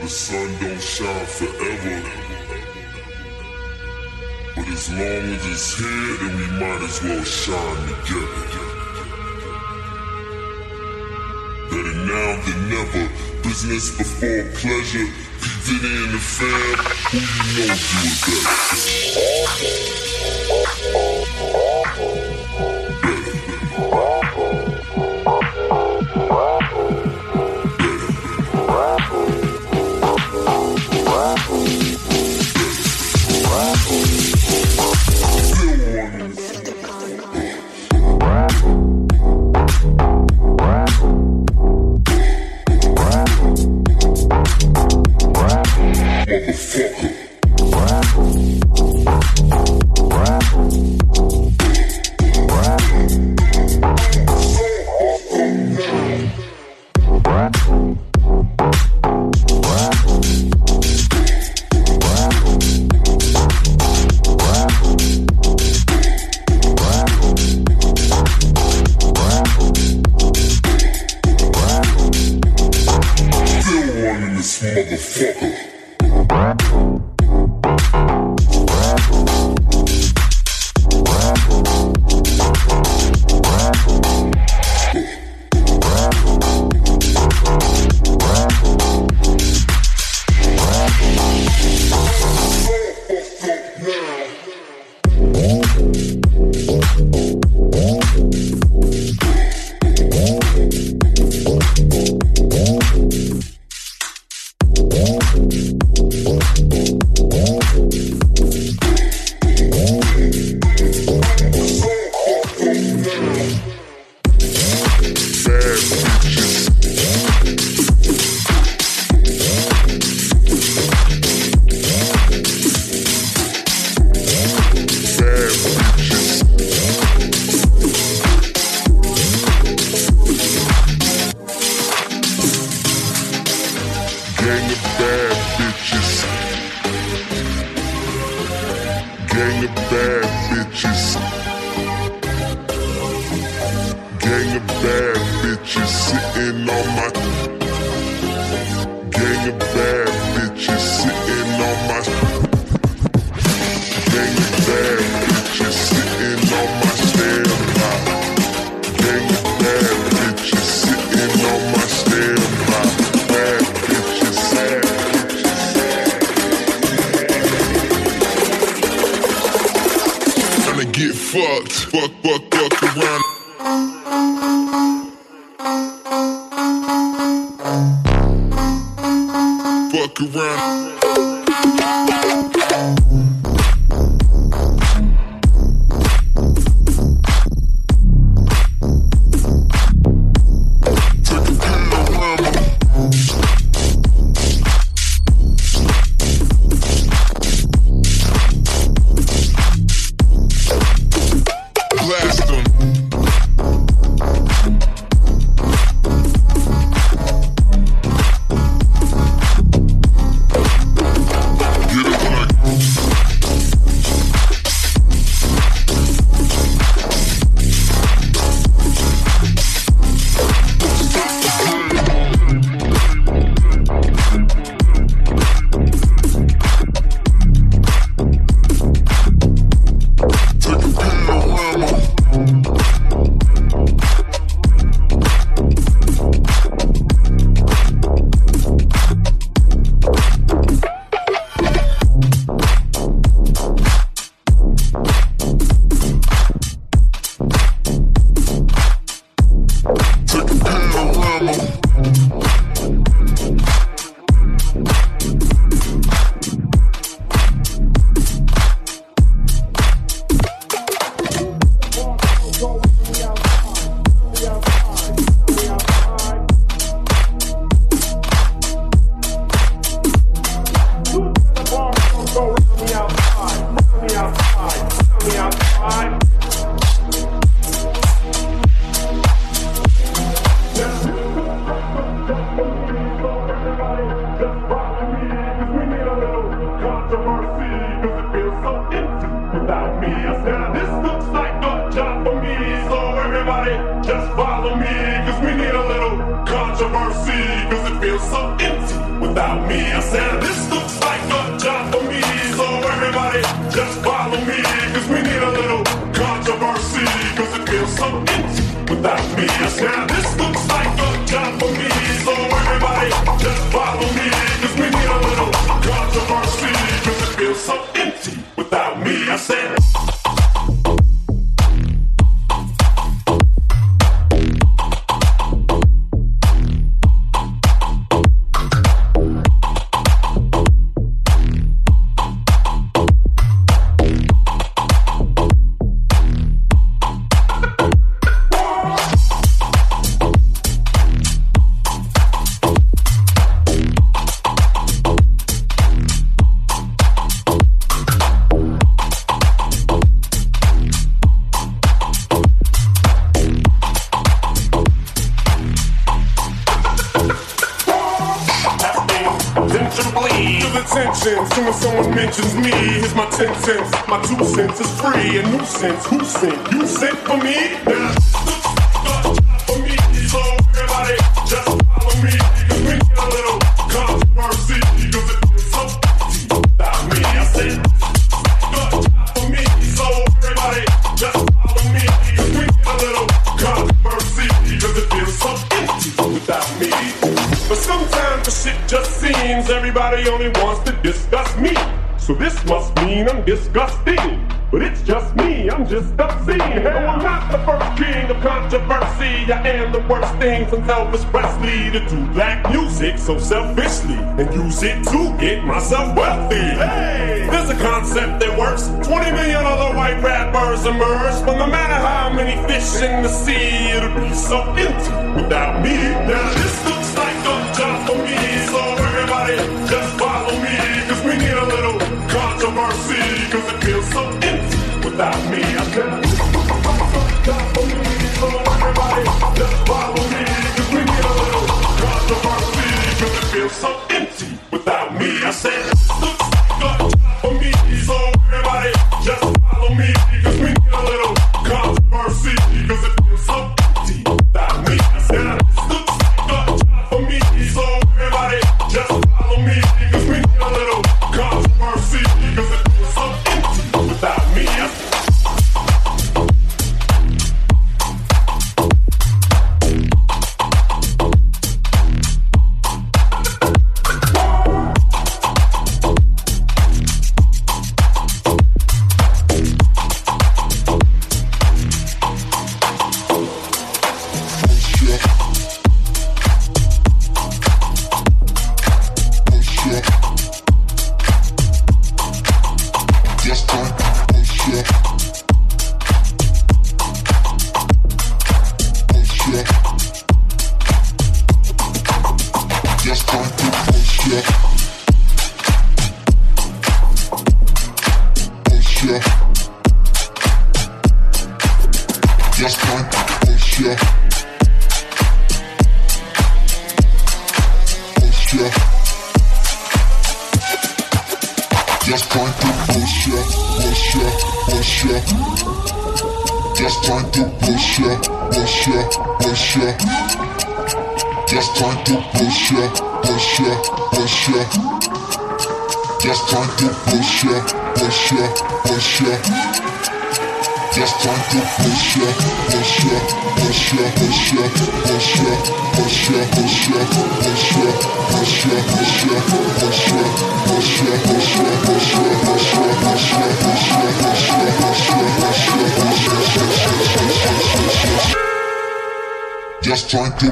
The sun don't shine forever, but as long as it's here, then we might as well shine together. Better now than never, business before pleasure. P. Diddy and the fam, who you know do it better. Just follow me, cause we need a little controversy, cause it feels so empty without me. I said, this looks like a job for me. So everybody just follow me, cause we need a little controversy, cause it feels so empty without me. I said, this looks like a job for me. So everybody just follow me, cause we need a little controversy, cause it feels so empty without me. I said, as soon as someone mentions me, here's my 10 cents. My 2 cents is free. A nuisance. Who sent? You sent for me? Now, for me. So everybody just follow me, cause we need a little controversy, cause it feels so empty without me. I said, for me. So everybody just follow me, cause we need a little controversy, cause it feels so empty without me. But sometimes the shit just seems everybody only wants to discuss me. So this must mean I'm disgusting. But it's just me, I'm just obscene. No, I'm not the first king of controversy. I am the worst thing from Elvis Presley to do black music so selfishly and use it to get myself wealthy. Hey, there's a concept that works. 20 million other white rappers emerge, but no matter how many fish in the sea, it'll be so empty without me. Now this looks like a job for me, so everybody just follow me, cause we need a little controversy, cause it feels so empty without me. I said, this looks like a job for me, so everybody just follow me, cause we need a little controversy, cause it feels so empty without me. I said, this looks like a job for me, so everybody just follow me, cause we need a little controversy, cause it feels so empty without me. I said, this looks like a job for me, so everybody just follow me, cause we need a little controversy, cause it feels so empty without me. Just trying to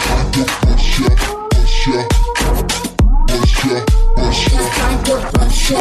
push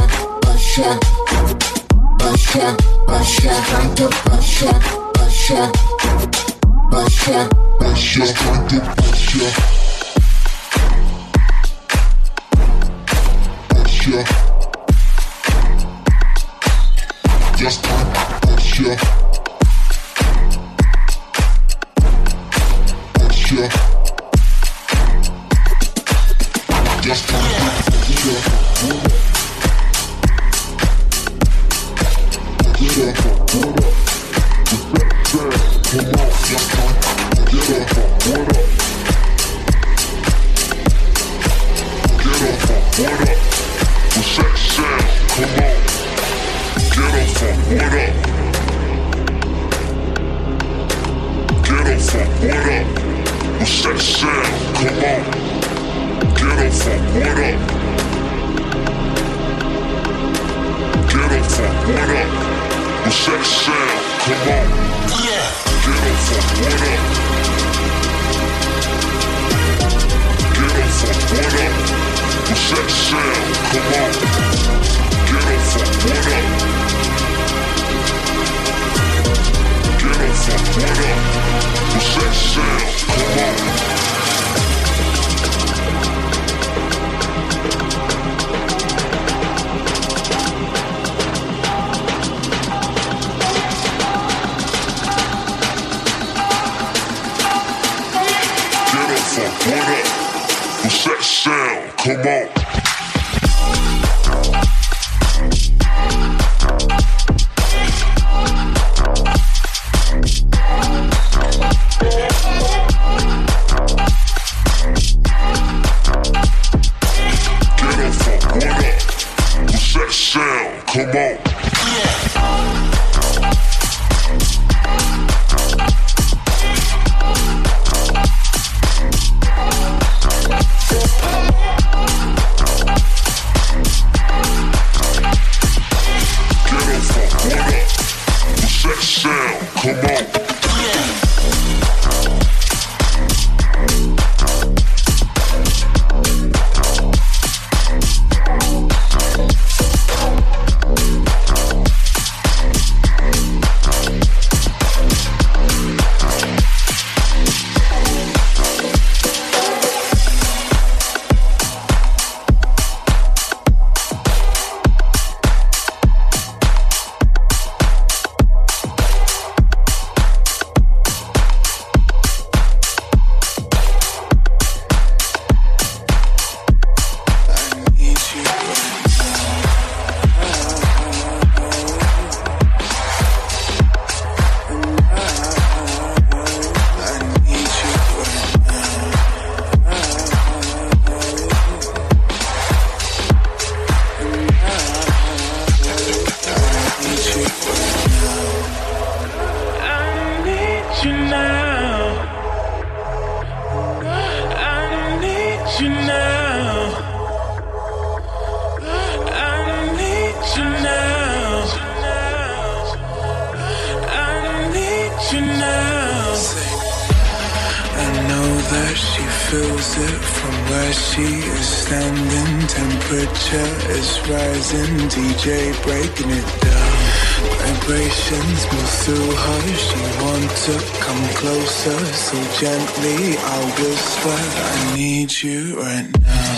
Gently, I'll whisper, I need you right now.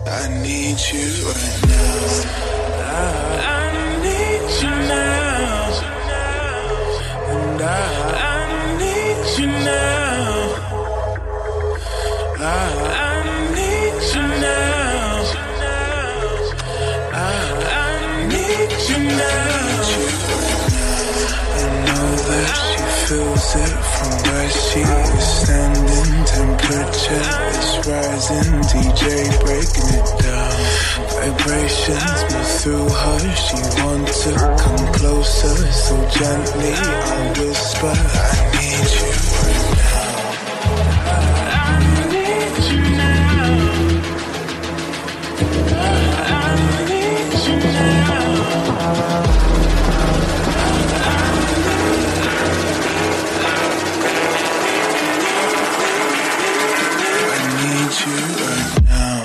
I need you right now. I need you now. And I need you now. I need you now. I need you now. I know that she feels it from where she is standing. Temperature is rising, DJ breaking it down. Vibrations move through her, she wants to come closer. So gently I whisper, I need you right now. I need you now. I need you now. You right now.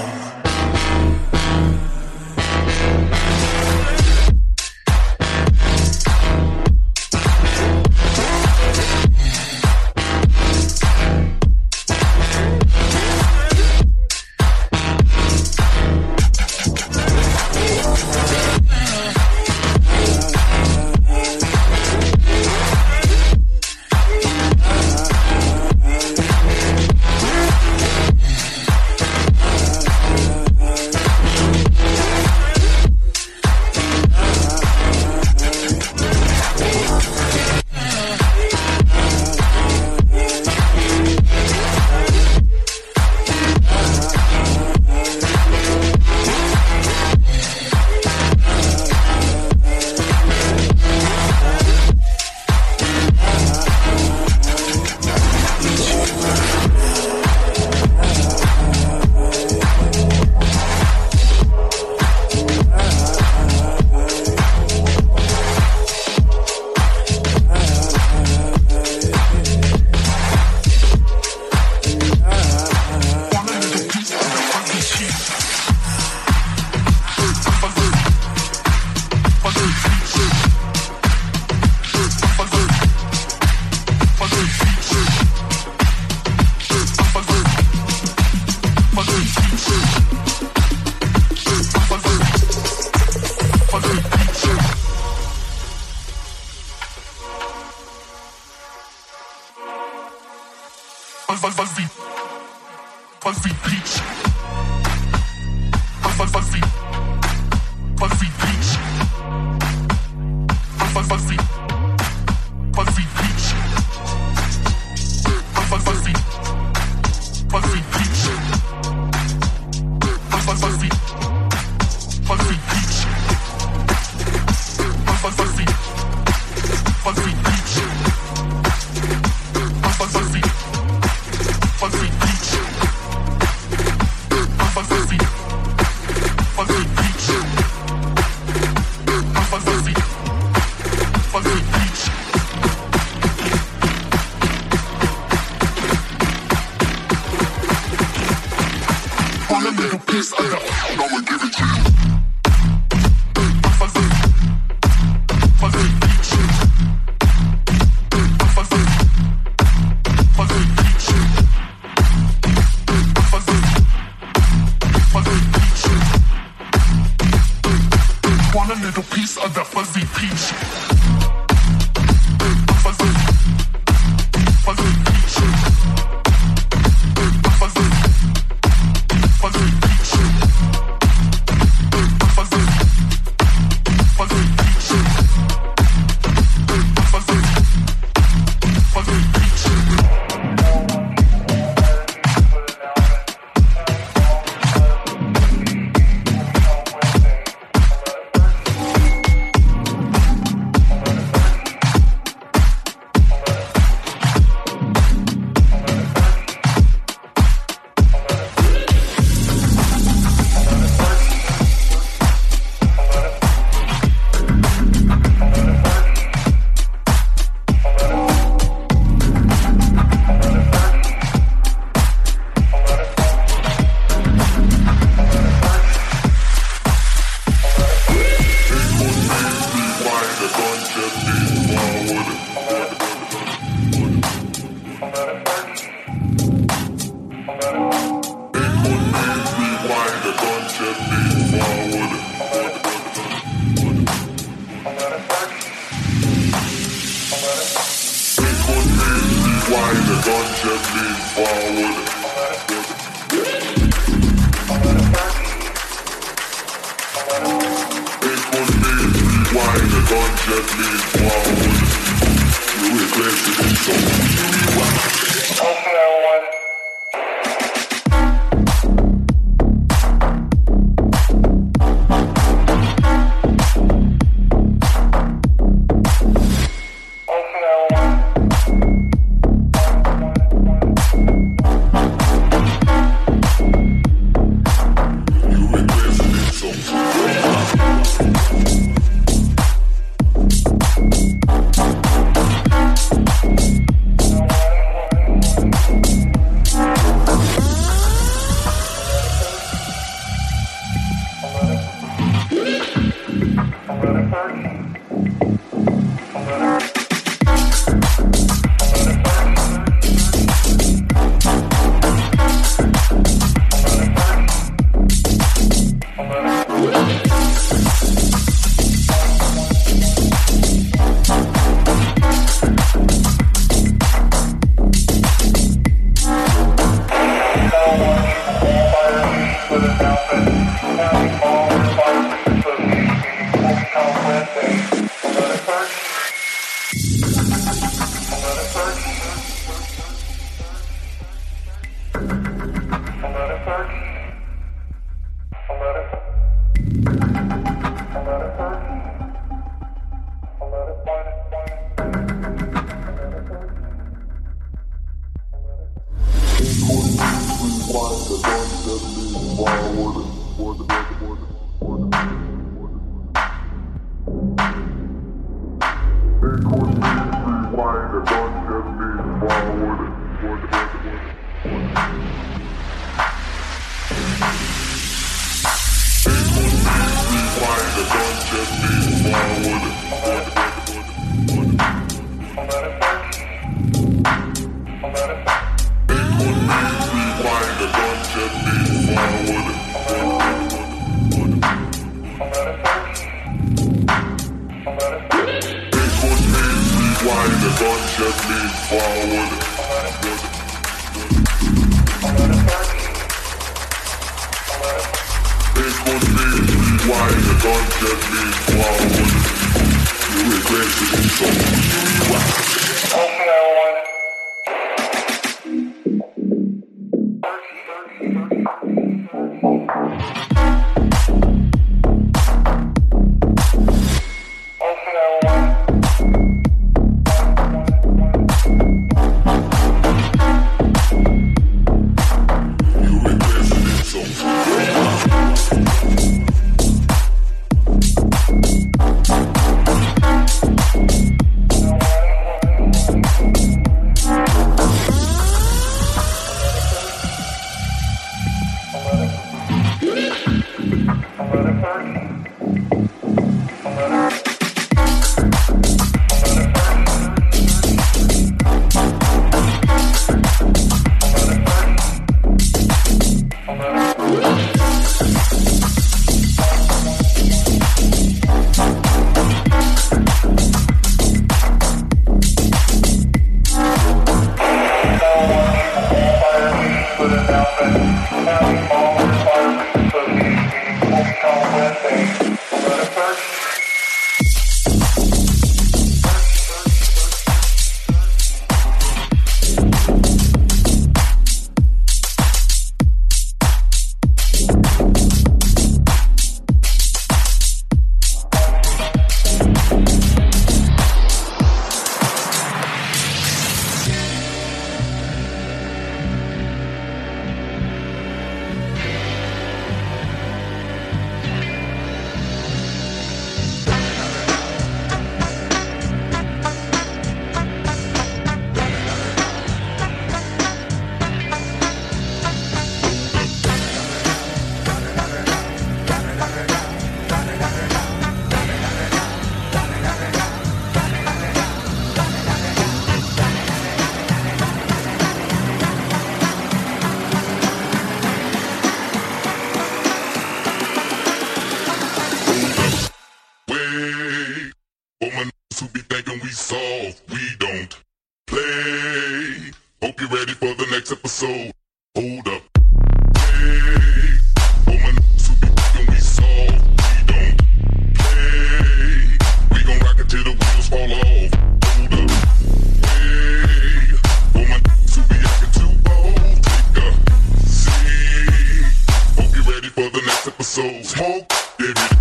episode. Hold up. Hey, for my niggas who be thinking we soft, we don't play. We gon' rock it till the wheels fall off. Hold up. Hey, for my niggas who be acting too bold, take a seat. Hope you're ready for the next episode. Smoke, every day.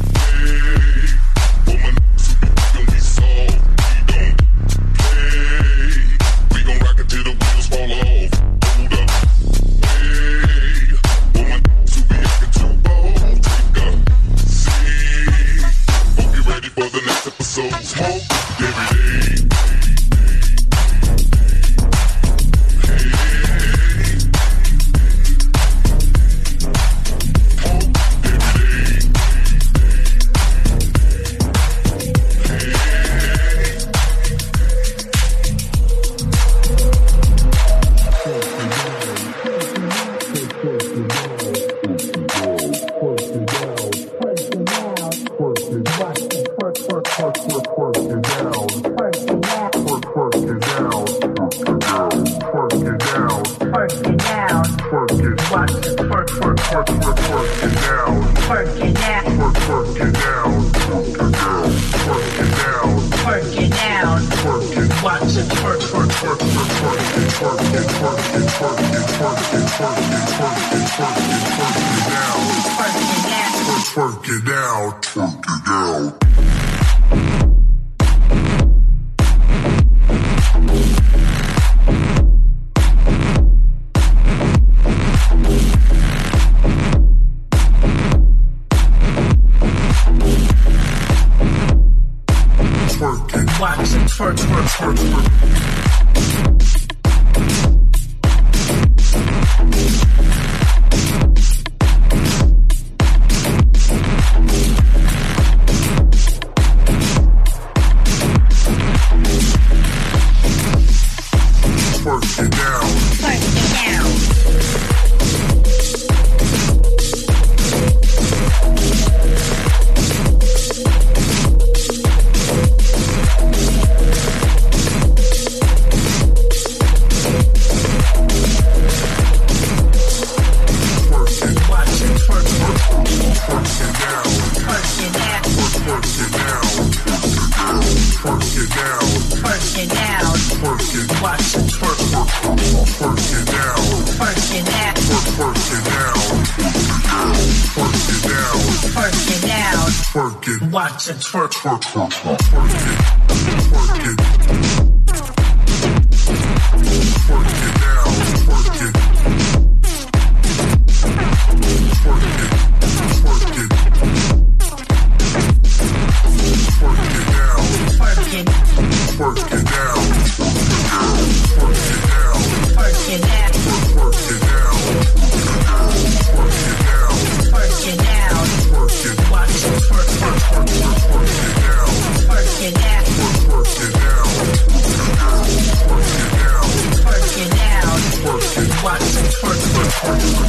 For my niggas who be thinking we soft, we don't play. We gon' rock it till the wheels fall off. Hold up. Hey, for my niggas who be acting too bold, take a seat. Hope you're ready for the next episode. Smoke, every day. Twerk it down, twerk it down. Twerk it, watch it, twerk, twerk, twerk, twerk. Watch it, twerk, twerk, twerk, twerk, twerk it, twerk it, twerk it down, twerk it, twerk it, twerk it, twerk it down, twerk it, twerk it down, twerk it down, twerk it down, twerk it down, twerk it down, twerk it down, twerk it, watch it, twerk, twerk, twerk, twerk, twerk it down, twerk it down, twerk it down, twerk it down, twerk it down, twerk it, watch it, twerk, twerk, twerk, twerk.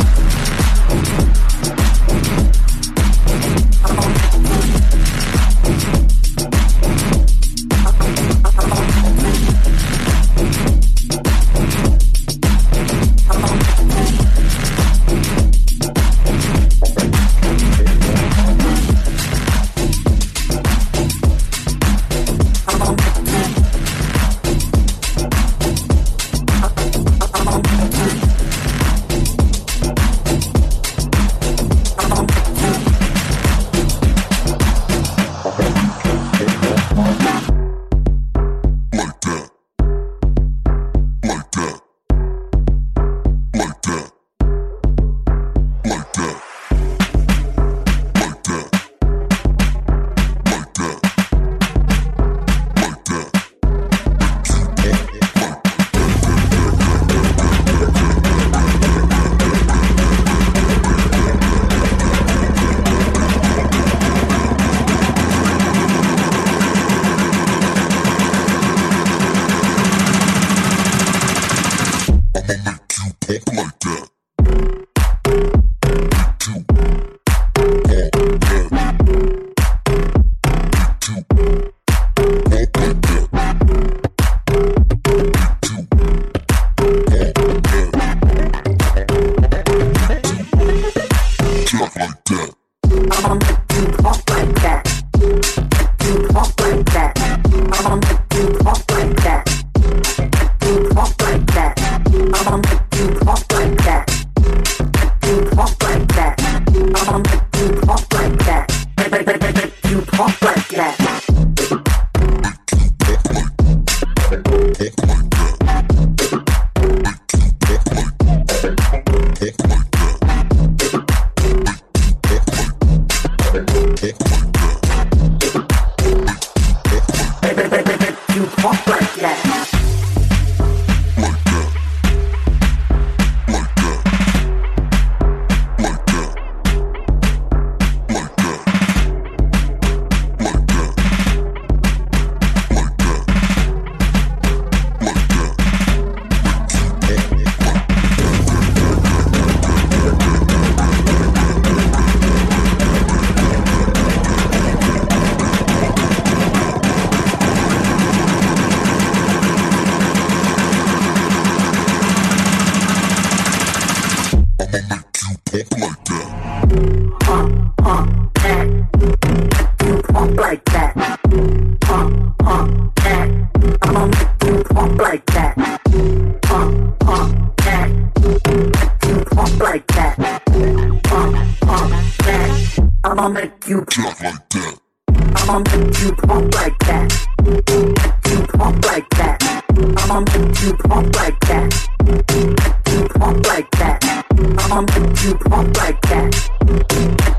You pump like that.